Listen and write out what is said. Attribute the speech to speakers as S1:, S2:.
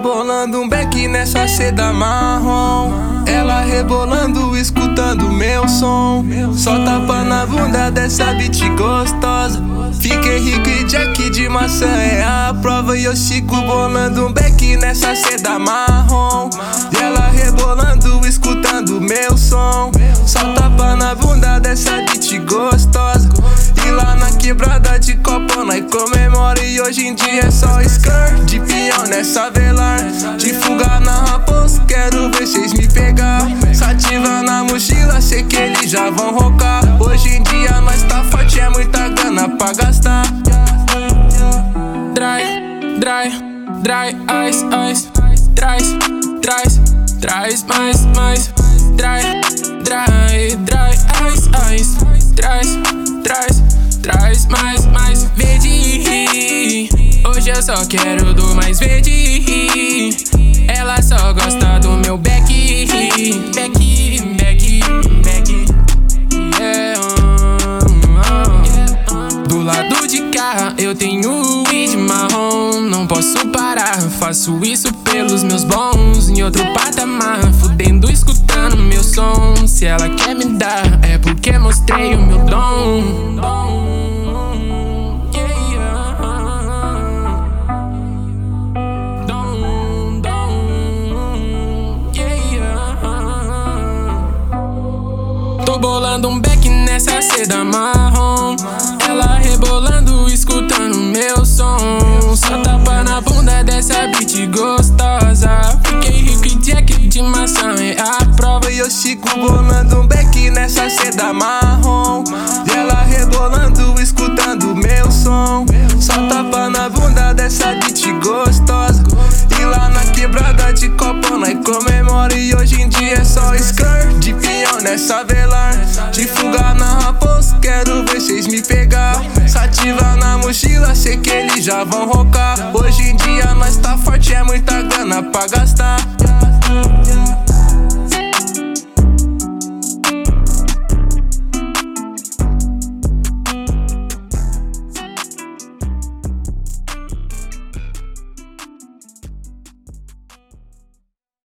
S1: bolando um beck nessa seda marrom. Ela rebolando, escutando meu som. Só tapa na bunda dessa beat gostosa. Fiquei rico e Jack de maçã é a prova. E eu sigo bolando um beck nessa seda marrom. E ela rebolando, escutando meu som. Só tapa na bunda dessa beat gostosa. E lá na quebrada de copo nós comemora. E hoje em dia é só skirt de pinhão nessa velar. De fuga na raposa, quero ver cês me pegar. Sativa na mochila, sei que eles já vão rocar. Hoje em dia nós tá forte, é muita grana pra gastar. Dry, ice, traz mais. Dry, ice, traz mais verde. Hoje eu só quero do mais verde. Ela só gosta do meu beck. Yeah. Do lado de cá eu tenho weed marrom. Não posso parar, faço isso pelos meus bons. Em outro patamar, fudendo, escutando meu som. Se ela quer me dar, é porque mostrei o meu dom. Tô bolando um beck nessa seda marrom. Ela rebolando, escutando meu som. Só tapa na bunda dessa beat gostosa. Fiquei rico e Jack de maçã é a prova. E eu sigo bolando um beck nessa seda marrom. E ela rebolando, escutando meu som. Só tapa na bunda dessa beat gostosa. E lá na quebrada de copo nós comemora. E hoje em dia é só skirt de pinhão nessa velar. De fuga na raposa, quero ver cês me pegar. Sativa na mochila, sei que eles já vão rocar. Hoje em dia nós tá forte, é muita grana pra gastar.